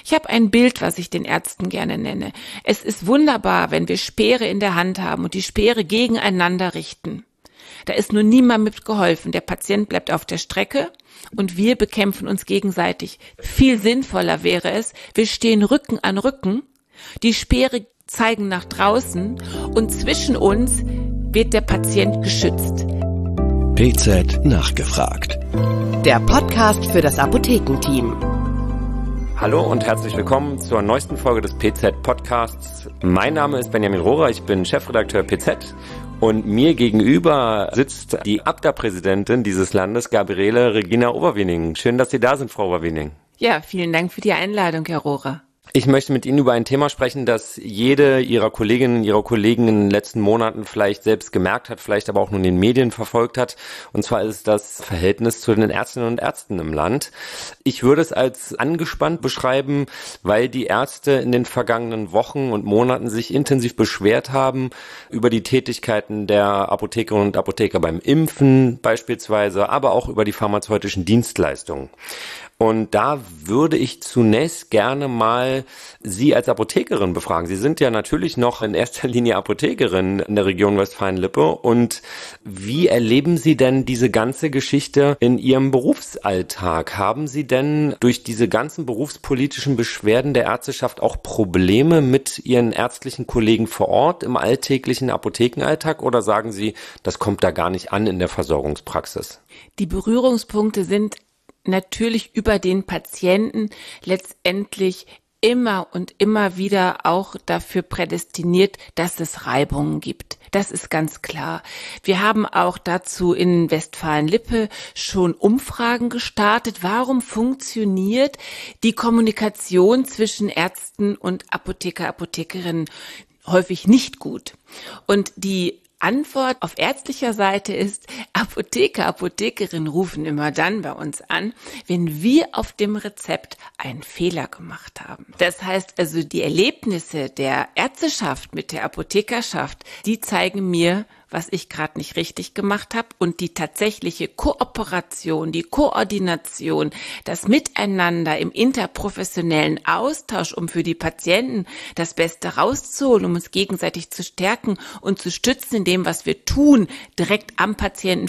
Ich habe ein Bild, was ich den Ärzten gerne nenne. Es ist wunderbar, wenn wir Speere in der Hand haben und die Speere gegeneinander richten. Da ist nur niemand mitgeholfen. Der Patient bleibt auf der Strecke und wir bekämpfen uns gegenseitig. Viel sinnvoller wäre es, wir stehen Rücken an Rücken, die Speere zeigen nach draußen und zwischen uns wird der Patient geschützt. PZ nachgefragt. Der Podcast für das Apothekenteam. Hallo und herzlich willkommen zur neuesten Folge des PZ-Podcasts. Mein Name ist Benjamin Rohrer, ich bin Chefredakteur PZ und mir gegenüber sitzt die ABDA-Präsidentin dieses Landes, Gabriele Regina Overwiening. Schön, dass Sie da sind, Frau Overwiening. Ja, vielen Dank für die Einladung, Herr Rohrer. Ich möchte mit Ihnen über ein Thema sprechen, das jede Ihrer Kolleginnen, Ihrer Kollegen in den letzten Monaten vielleicht selbst gemerkt hat, vielleicht aber auch nur in den Medien verfolgt hat. Und zwar ist es das Verhältnis zu den Ärztinnen und Ärzten im Land. Ich würde es als angespannt beschreiben, weil die Ärzte in den vergangenen Wochen und Monaten sich intensiv beschwert haben über die Tätigkeiten der Apothekerinnen und Apotheker beim Impfen beispielsweise, aber auch über die pharmazeutischen Dienstleistungen. Und da würde ich zunächst gerne mal Sie als Apothekerin befragen. Sie sind ja natürlich noch in erster Linie Apothekerin in der Region Westfalen-Lippe. Und wie erleben Sie denn diese ganze Geschichte in Ihrem Berufsalltag? Haben Sie denn durch diese ganzen berufspolitischen Beschwerden der Ärzteschaft auch Probleme mit Ihren ärztlichen Kollegen vor Ort im alltäglichen Apothekenalltag? Oder sagen Sie, das kommt da gar nicht an in der Versorgungspraxis? Die Berührungspunkte sind natürlich über den Patienten letztendlich immer und immer wieder auch dafür prädestiniert, dass es Reibungen gibt. Das ist ganz klar. Wir haben auch dazu in Westfalen-Lippe schon Umfragen gestartet. Warum funktioniert die Kommunikation zwischen Ärzten und Apotheker, Apothekerinnen häufig nicht gut? Und die Antwort auf ärztlicher Seite ist, Apotheker, Apothekerinnen rufen immer dann bei uns an, wenn wir auf dem Rezept einen Fehler gemacht haben. Das heißt also, die Erlebnisse der Ärzteschaft mit der Apothekerschaft, die zeigen mir, was ich gerade nicht richtig gemacht habe, und die tatsächliche Kooperation, die Koordination, das Miteinander im interprofessionellen Austausch, um für die Patienten das Beste rauszuholen, um uns gegenseitig zu stärken und zu stützen in dem, was wir tun, direkt am Patienten,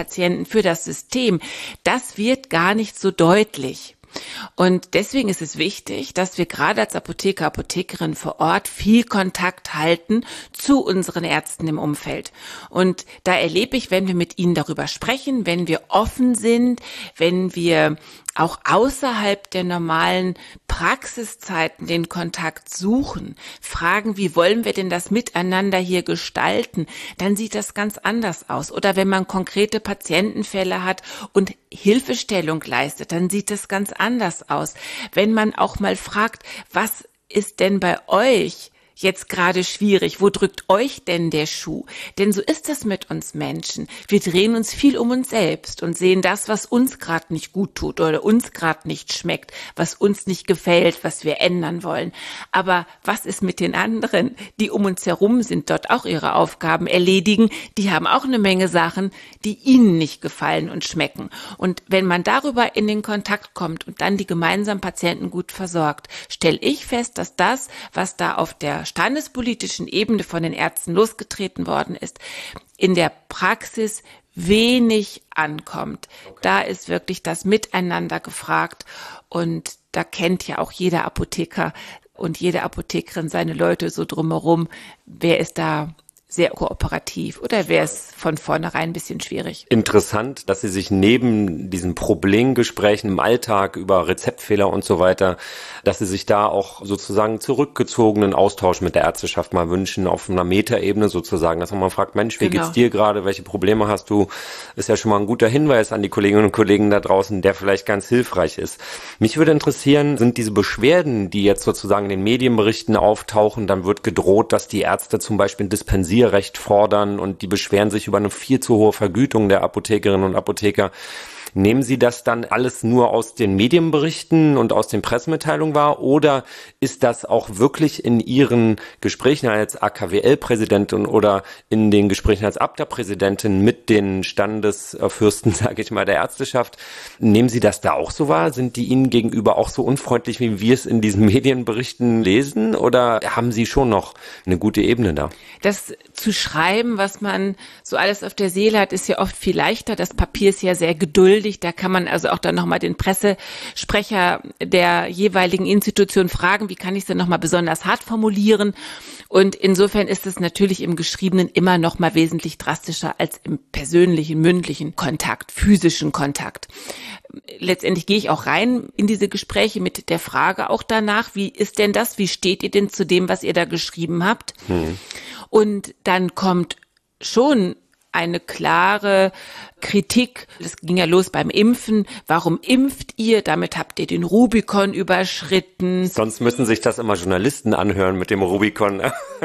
für das System, das wird gar nicht so deutlich. Und deswegen ist es wichtig, dass wir gerade als Apotheker, Apothekerin vor Ort viel Kontakt halten zu unseren Ärzten im Umfeld. Und da erlebe ich, wenn wir mit ihnen darüber sprechen, wenn wir offen sind, wenn wir auch außerhalb der normalen Praxiszeiten den Kontakt suchen, fragen, wie wollen wir denn das miteinander hier gestalten, dann sieht das ganz anders aus. Oder wenn man konkrete Patientenfälle hat und Hilfestellung leistet, dann sieht das ganz anders aus. Wenn man auch mal fragt, was ist denn bei euch jetzt gerade schwierig? Wo drückt euch denn der Schuh? Denn so ist es mit uns Menschen. Wir drehen uns viel um uns selbst und sehen das, was uns gerade nicht gut tut oder uns gerade nicht schmeckt, was uns nicht gefällt, was wir ändern wollen. Aber was ist mit den anderen, die um uns herum sind, dort auch ihre Aufgaben erledigen? Die haben auch eine Menge Sachen, die ihnen nicht gefallen und schmecken. Und wenn man darüber in den Kontakt kommt und dann die gemeinsamen Patienten gut versorgt, stelle ich fest, dass das, was da auf der standespolitischen Ebene von den Ärzten losgetreten worden ist, in der Praxis wenig ankommt. Da ist wirklich das Miteinander gefragt und da kennt ja auch jeder Apotheker und jede Apothekerin seine Leute so drumherum. Wer ist da sehr kooperativ oder wäre es von vornherein ein bisschen schwierig? Interessant, dass Sie sich neben diesen Problemgesprächen im Alltag über Rezeptfehler und so weiter, dass Sie sich da auch sozusagen zurückgezogenen Austausch mit der Ärzteschaft mal wünschen, auf einer Metaebene sozusagen, dass man mal fragt, Mensch, wie geht's dir gerade, welche Probleme hast du? Ist ja schon mal ein guter Hinweis an die Kolleginnen und Kollegen da draußen, der vielleicht ganz hilfreich ist. Mich würde interessieren, sind diese Beschwerden, die jetzt sozusagen in den Medienberichten auftauchen, dann wird gedroht, dass die Ärzte zum Beispiel ein Dispensierrecht fordern und die beschweren sich über eine viel zu hohe Vergütung der Apothekerinnen und Apotheker. Nehmen Sie das dann alles nur aus den Medienberichten und aus den Pressemitteilungen wahr oder ist das auch wirklich in Ihren Gesprächen als AKWL-Präsidentin oder in den Gesprächen als Abda-Präsidentin mit den Standesfürsten, sage ich mal, der Ärzteschaft, nehmen Sie das da auch so wahr? Sind die Ihnen gegenüber auch so unfreundlich, wie wir es in diesen Medienberichten lesen oder haben Sie schon noch eine gute Ebene da? Das zu schreiben, was man so alles auf der Seele hat, ist ja oft viel leichter. Das Papier ist ja sehr geduldig. Da kann man also auch dann nochmal den Pressesprecher der jeweiligen Institution fragen, wie kann ich es denn nochmal besonders hart formulieren? Und insofern ist es natürlich im Geschriebenen immer nochmal wesentlich drastischer als im persönlichen, mündlichen Kontakt, physischen Kontakt. Letztendlich gehe ich auch rein in diese Gespräche mit der Frage auch danach, wie ist denn das? Wie steht ihr denn zu dem, was ihr da geschrieben habt? Und dann kommt schon eine klare Kritik. Das ging ja los beim Impfen. Warum impft ihr? Damit habt ihr den Rubikon überschritten. Sonst müssen sich das immer Journalisten anhören mit dem Rubikon.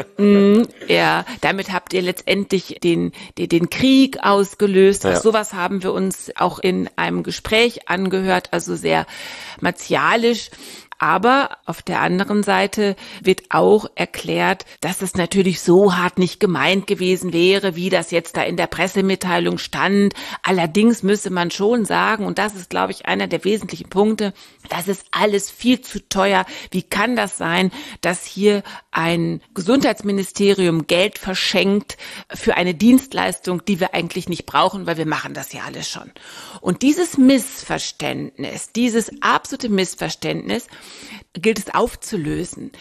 Ja, damit habt ihr letztendlich den Krieg ausgelöst. Ja. Sowas haben wir uns auch in einem Gespräch angehört, also sehr martialisch. Aber auf der anderen Seite wird auch erklärt, dass es natürlich so hart nicht gemeint gewesen wäre, wie das jetzt da in der Pressemitteilung stand. Allerdings müsse man schon sagen, und das ist, glaube ich, einer der wesentlichen Punkte, das ist alles viel zu teuer. Wie kann das sein, dass hier ein Gesundheitsministerium Geld verschenkt für eine Dienstleistung, die wir eigentlich nicht brauchen, weil wir machen das ja alles schon. Und dieses Missverständnis, dieses absolute Missverständnis, gilt es aufzulösen.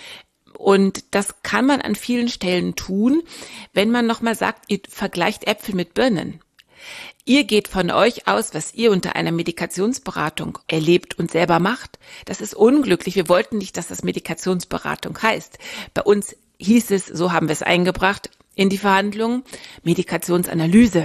Und das kann man an vielen Stellen tun, wenn man nochmal sagt, ihr vergleicht Äpfel mit Birnen. Ihr geht von euch aus, was ihr unter einer Medikationsberatung erlebt und selber macht. Das ist unglücklich. Wir wollten nicht, dass das Medikationsberatung heißt. Bei uns hieß es, so haben wir es eingebracht in die Verhandlungen, Medikationsanalyse.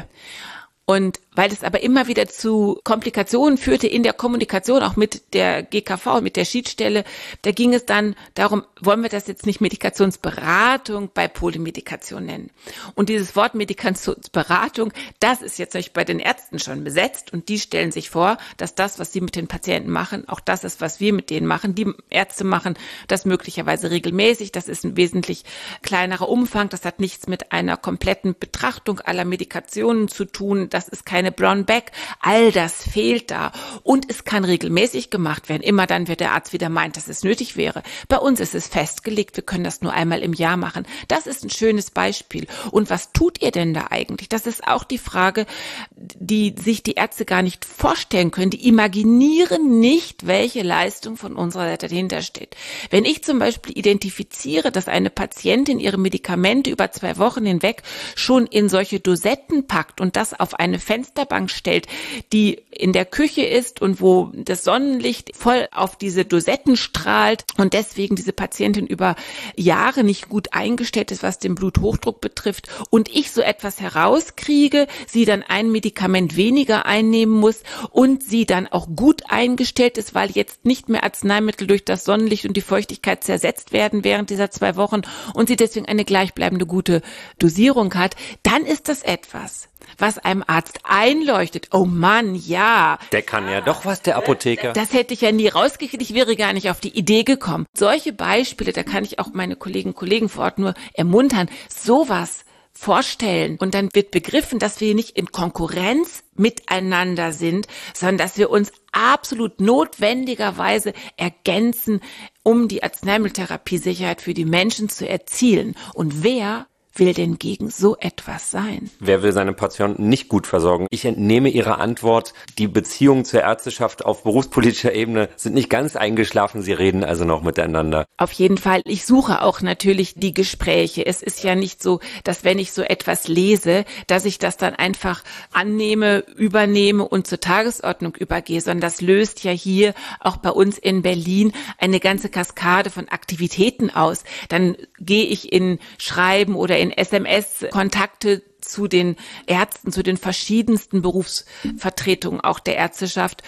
Und weil es aber immer wieder zu Komplikationen führte in der Kommunikation, auch mit der GKV, mit der Schiedsstelle, da ging es dann darum, wollen wir das jetzt nicht Medikationsberatung bei Polymedikation nennen? Und dieses Wort Medikationsberatung, das ist jetzt bei den Ärzten schon besetzt und die stellen sich vor, dass das, was sie mit den Patienten machen, auch das ist, was wir mit denen machen. Die Ärzte machen das möglicherweise regelmäßig, das ist ein wesentlich kleinerer Umfang, das hat nichts mit einer kompletten Betrachtung aller Medikationen zu tun, das ist keine Brown Bag, all das fehlt da und es kann regelmäßig gemacht werden, immer dann, wenn der Arzt wieder meint, dass es nötig wäre. Bei uns ist es festgelegt, wir können das nur einmal im Jahr machen. Das ist ein schönes Beispiel. Und was tut ihr denn da eigentlich? Das ist auch die Frage, die sich die Ärzte gar nicht vorstellen können. Die imaginieren nicht, welche Leistung von unserer Seite dahinter steht. Wenn ich zum Beispiel identifiziere, dass eine Patientin ihre Medikamente über 2 Wochen hinweg schon in solche Dosetten packt und das auf eine Fensterbank stellt, die in der Küche ist und wo das Sonnenlicht voll auf diese Dosetten strahlt und deswegen diese Patientin über Jahre nicht gut eingestellt ist, was den Bluthochdruck betrifft und ich so etwas herauskriege, sie dann ein Medikament weniger einnehmen muss und sie dann auch gut eingestellt ist, weil jetzt nicht mehr Arzneimittel durch das Sonnenlicht und die Feuchtigkeit zersetzt werden während dieser 2 Wochen und sie deswegen eine gleichbleibende gute Dosierung hat, dann ist das etwas, was einem Arzt einleuchtet. Oh Mann, ja. Der kann ja doch was, der Apotheker. Das hätte ich ja nie rausgekriegt. Ich wäre gar nicht auf die Idee gekommen. Solche Beispiele, da kann ich auch meine Kolleginnen und Kollegen vor Ort nur ermuntern, sowas vorstellen. Und dann wird begriffen, dass wir nicht in Konkurrenz miteinander sind, sondern dass wir uns absolut notwendigerweise ergänzen, um die Arzneimitteltherapiesicherheit für die Menschen zu erzielen. Und wer will denn gegen so etwas sein? Wer will seine Patienten nicht gut versorgen? Ich entnehme Ihrer Antwort, die Beziehungen zur Ärzteschaft auf berufspolitischer Ebene sind nicht ganz eingeschlafen, Sie reden also noch miteinander. Auf jeden Fall. Ich suche auch natürlich die Gespräche. Es ist ja nicht so, dass wenn ich so etwas lese, dass ich das dann einfach annehme, übernehme und zur Tagesordnung übergehe, sondern das löst ja hier auch bei uns in Berlin eine ganze Kaskade von Aktivitäten aus. Dann gehe ich in Schreiben oder in SMS-Kontakte zu den Ärzten, zu den verschiedensten Berufsvertretungen auch der Ärzteschaft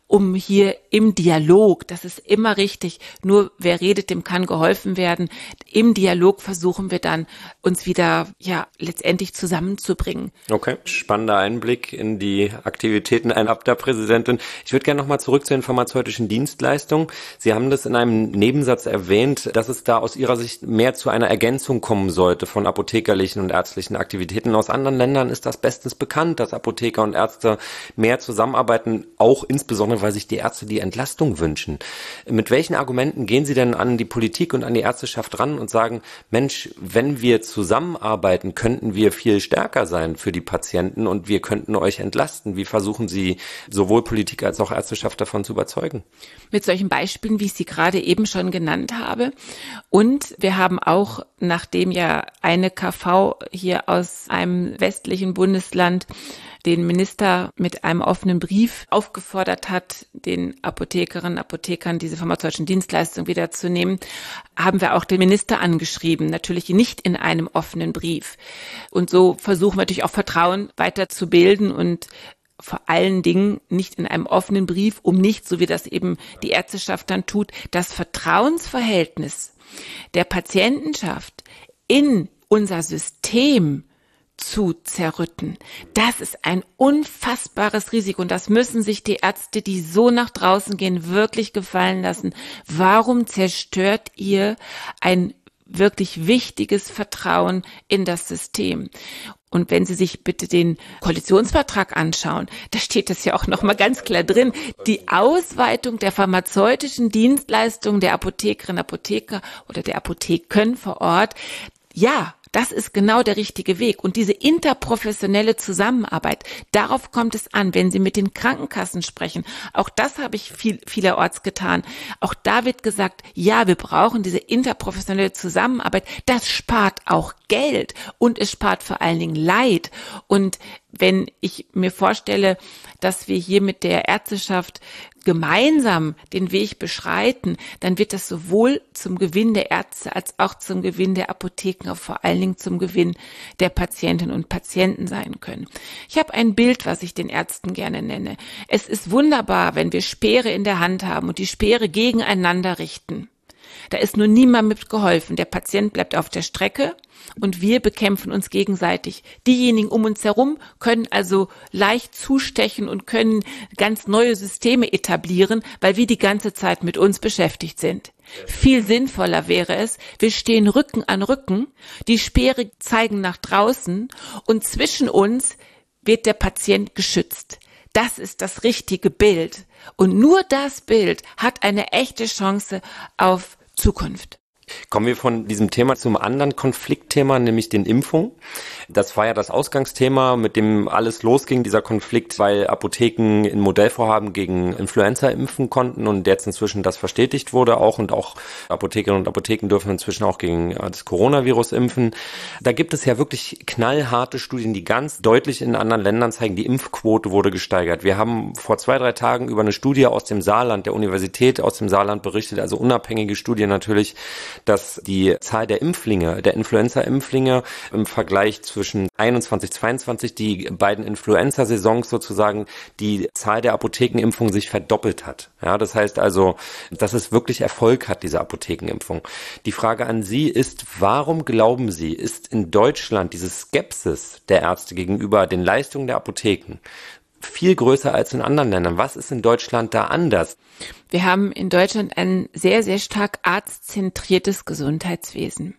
um hier im Dialog, das ist immer richtig, nur wer redet, dem kann geholfen werden. Im Dialog versuchen wir dann, uns wieder, letztendlich zusammenzubringen. Okay, spannender Einblick in die Aktivitäten einer Abda-Präsidentin. Ich würde gerne nochmal zurück zur den pharmazeutischen Dienstleistungen. Sie haben das in einem Nebensatz erwähnt, dass es da aus Ihrer Sicht mehr zu einer Ergänzung kommen sollte von apothekerlichen und ärztlichen Aktivitäten. Aus anderen Ländern ist das bestens bekannt, dass Apotheker und Ärzte mehr zusammenarbeiten, auch insbesondere, weil sich die Ärzte die Entlastung wünschen. Mit welchen Argumenten gehen Sie denn an die Politik und an die Ärzteschaft ran und sagen, Mensch, wenn wir zusammenarbeiten, könnten wir viel stärker sein für die Patienten und wir könnten euch entlasten? Wie versuchen Sie sowohl Politik als auch Ärzteschaft davon zu überzeugen? Mit solchen Beispielen, wie ich sie gerade eben schon genannt habe. Und wir haben auch, nachdem ja eine KV hier aus einem westlichen Bundesland den Minister mit einem offenen Brief aufgefordert hat, den Apothekerinnen und Apothekern diese pharmazeutischen Dienstleistungen wiederzunehmen, haben wir auch den Minister angeschrieben, natürlich nicht in einem offenen Brief. Und so versuchen wir natürlich auch Vertrauen weiterzubilden und vor allen Dingen nicht in einem offenen Brief, um nicht, so wie das eben die Ärzteschaft dann tut, das Vertrauensverhältnis der Patientenschaft in unser System zu zerrütten. Das ist ein unfassbares Risiko und das müssen sich die Ärzte, die so nach draußen gehen, wirklich gefallen lassen. Warum zerstört ihr ein wirklich wichtiges Vertrauen in das System? Und wenn Sie sich bitte den Koalitionsvertrag anschauen, da steht das ja auch nochmal ganz klar drin, die Ausweitung der pharmazeutischen Dienstleistungen der Apothekerinnen, Apotheker oder der Apotheken vor Ort, ja, das ist genau der richtige Weg. Und diese interprofessionelle Zusammenarbeit, darauf kommt es an, wenn Sie mit den Krankenkassen sprechen. Auch das habe ich vielerorts getan. Auch da wird gesagt, ja, wir brauchen diese interprofessionelle Zusammenarbeit. Das spart auch Geld und es spart vor allen Dingen Leid. Und wenn ich mir vorstelle, dass wir hier mit der Ärzteschaft gemeinsam den Weg beschreiten, dann wird das sowohl zum Gewinn der Ärzte als auch zum Gewinn der Apotheken, vor allen Dingen zum Gewinn der Patientinnen und Patienten sein können. Ich habe ein Bild, was ich den Ärzten gerne nenne. Es ist wunderbar, wenn wir Speere in der Hand haben und die Speere gegeneinander richten. Da ist nur niemand mit geholfen. Der Patient bleibt auf der Strecke und wir bekämpfen uns gegenseitig. Diejenigen um uns herum können also leicht zustechen und können ganz neue Systeme etablieren, weil wir die ganze Zeit mit uns beschäftigt sind. Viel sinnvoller wäre es, wir stehen Rücken an Rücken, die Speere zeigen nach draußen und zwischen uns wird der Patient geschützt. Das ist das richtige Bild. Und nur das Bild hat eine echte Chance auf Zukunft. Kommen wir von diesem Thema zum anderen Konfliktthema, nämlich den Impfungen. Das war ja das Ausgangsthema, mit dem alles losging, dieser Konflikt, weil Apotheken in Modellvorhaben gegen Influenza impfen konnten und jetzt inzwischen das verstetigt wurde auch und auch Apothekerinnen und Apotheken dürfen inzwischen auch gegen das Coronavirus impfen. Da gibt es ja wirklich knallharte Studien, die ganz deutlich in anderen Ländern zeigen, die Impfquote wurde gesteigert. Wir haben vor 2-3 Tagen über eine Studie aus dem Saarland, der Universität aus dem Saarland berichtet, also unabhängige Studie natürlich, dass die Zahl der Impflinge, der Influenza-Impflinge im Vergleich zwischen 21, 22, die beiden Influenza-Saisons sozusagen, die Zahl der Apothekenimpfungen sich verdoppelt hat. Ja, das heißt also, dass es wirklich Erfolg hat, diese Apothekenimpfung. Die Frage an Sie ist, warum glauben Sie, ist in Deutschland diese Skepsis der Ärzte gegenüber den Leistungen der Apotheken viel größer als in anderen Ländern? Was ist in Deutschland da anders? Wir haben in Deutschland ein sehr, sehr stark arztzentriertes Gesundheitswesen.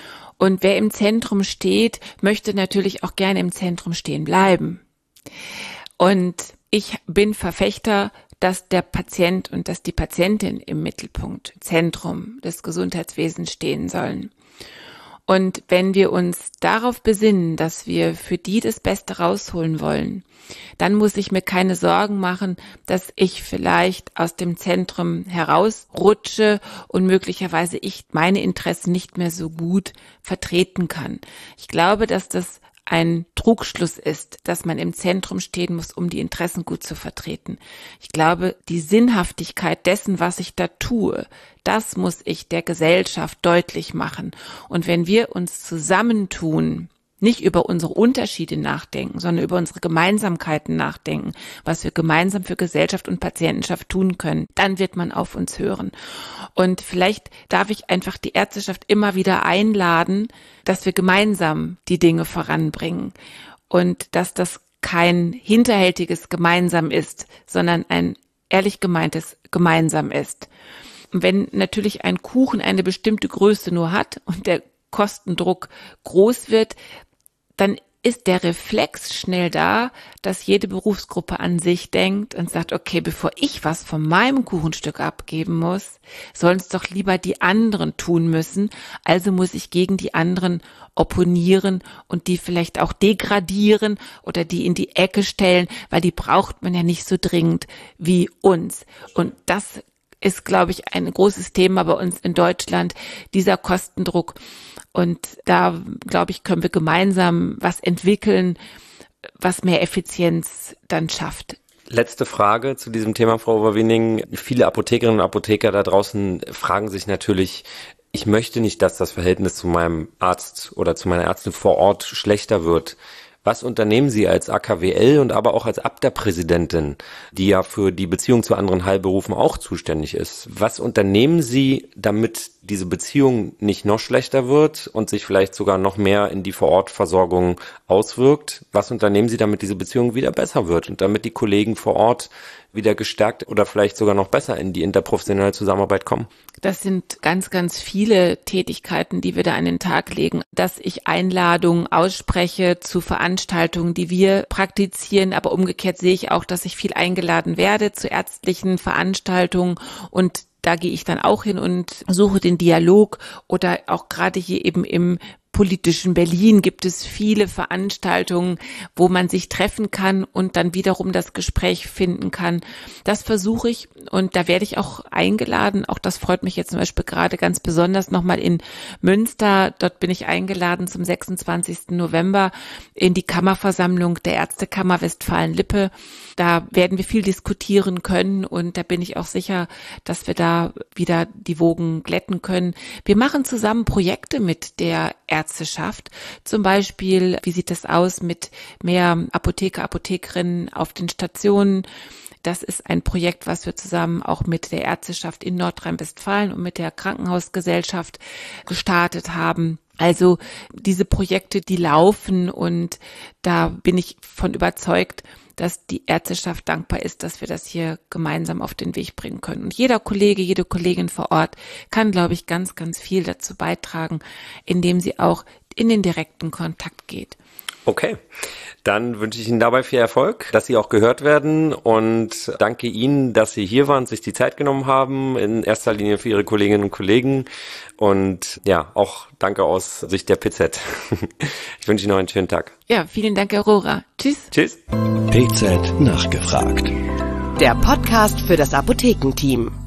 Und wer im Zentrum steht, möchte natürlich auch gerne im Zentrum stehen bleiben. Und ich bin Verfechter, dass der Patient und dass die Patientin im Mittelpunkt, Zentrum des Gesundheitswesens stehen sollen. Und wenn wir uns darauf besinnen, dass wir für die das Beste rausholen wollen, dann muss ich mir keine Sorgen machen, dass ich vielleicht aus dem Zentrum herausrutsche und möglicherweise ich meine Interessen nicht mehr so gut vertreten kann. Ich glaube, dass das ein Trugschluss ist, dass man im Zentrum stehen muss, um die Interessen gut zu vertreten. Ich glaube, die Sinnhaftigkeit dessen, was ich da tue, das muss ich der Gesellschaft deutlich machen. Und wenn wir uns zusammentun, nicht über unsere Unterschiede nachdenken, sondern über unsere Gemeinsamkeiten nachdenken, was wir gemeinsam für Gesellschaft und Patientenschaft tun können, dann wird man auf uns hören. Und vielleicht darf ich einfach die Ärzteschaft immer wieder einladen, dass wir gemeinsam die Dinge voranbringen und dass das kein hinterhältiges Gemeinsam ist, sondern ein ehrlich gemeintes Gemeinsam ist. Und wenn natürlich ein Kuchen eine bestimmte Größe nur hat und der Kostendruck groß wird, dann ist der Reflex schnell da, dass jede Berufsgruppe an sich denkt und sagt, okay, bevor ich was von meinem Kuchenstück abgeben muss, sollen es doch lieber die anderen tun müssen. Also muss ich gegen die anderen opponieren und die vielleicht auch degradieren oder die in die Ecke stellen, weil die braucht man ja nicht so dringend wie uns. Und das ist, glaube ich, ein großes Thema bei uns in Deutschland, dieser Kostendruck. Und da, glaube ich, können wir gemeinsam was entwickeln, was mehr Effizienz dann schafft. Letzte Frage zu diesem Thema, Frau Overwiening. Viele Apothekerinnen und Apotheker da draußen fragen sich natürlich, ich möchte nicht, dass das Verhältnis zu meinem Arzt oder zu meiner Ärztin vor Ort schlechter wird. Was unternehmen Sie als AKWL und aber auch als Abda-Präsidentin, die ja für die Beziehung zu anderen Heilberufen auch zuständig ist? Was unternehmen Sie, damit diese Beziehung nicht noch schlechter wird und sich vielleicht sogar noch mehr in die Vorortversorgung auswirkt? Was unternehmen Sie, damit diese Beziehung wieder besser wird und damit die Kollegen vor Ort wieder gestärkt oder vielleicht sogar noch besser in die interprofessionelle Zusammenarbeit kommen? Das sind ganz, ganz viele Tätigkeiten, die wir da an den Tag legen. Dass ich Einladungen ausspreche zu Veranstaltungen, die wir praktizieren, aber umgekehrt sehe ich auch, dass ich viel eingeladen werde zu ärztlichen Veranstaltungen und da gehe ich dann auch hin und suche den Dialog oder auch gerade hier eben im politischen Berlin gibt es viele Veranstaltungen, wo man sich treffen kann und dann wiederum das Gespräch finden kann. Das versuche ich und da werde ich auch eingeladen. Auch das freut mich jetzt zum Beispiel gerade ganz besonders nochmal in Münster. Dort bin ich eingeladen zum 26. November in die Kammerversammlung der Ärztekammer Westfalen-Lippe. Da werden wir viel diskutieren können und da bin ich auch sicher, dass wir da wieder die Wogen glätten können. Wir machen zusammen Projekte mit der Ärzteschaft. Zum Beispiel, wie sieht es aus mit mehr Apotheker, Apothekerinnen auf den Stationen? Das ist ein Projekt, was wir zusammen auch mit der Ärzteschaft in Nordrhein-Westfalen und mit der Krankenhausgesellschaft gestartet haben. Also diese Projekte, die laufen und da bin ich von überzeugt, dass die Ärzteschaft dankbar ist, dass wir das hier gemeinsam auf den Weg bringen können. Und jeder Kollege, jede Kollegin vor Ort kann, glaube ich, ganz, ganz viel dazu beitragen, indem sie auch in den direkten Kontakt geht. Okay, dann wünsche ich Ihnen dabei viel Erfolg, dass Sie auch gehört werden und danke Ihnen, dass Sie hier waren, sich die Zeit genommen haben, in erster Linie für Ihre Kolleginnen und Kollegen und ja, auch danke aus Sicht der PZ. Ich wünsche Ihnen noch einen schönen Tag. Ja, vielen Dank, Herr Rohrer. Tschüss. PZ nachgefragt. Der Podcast für das Apothekenteam.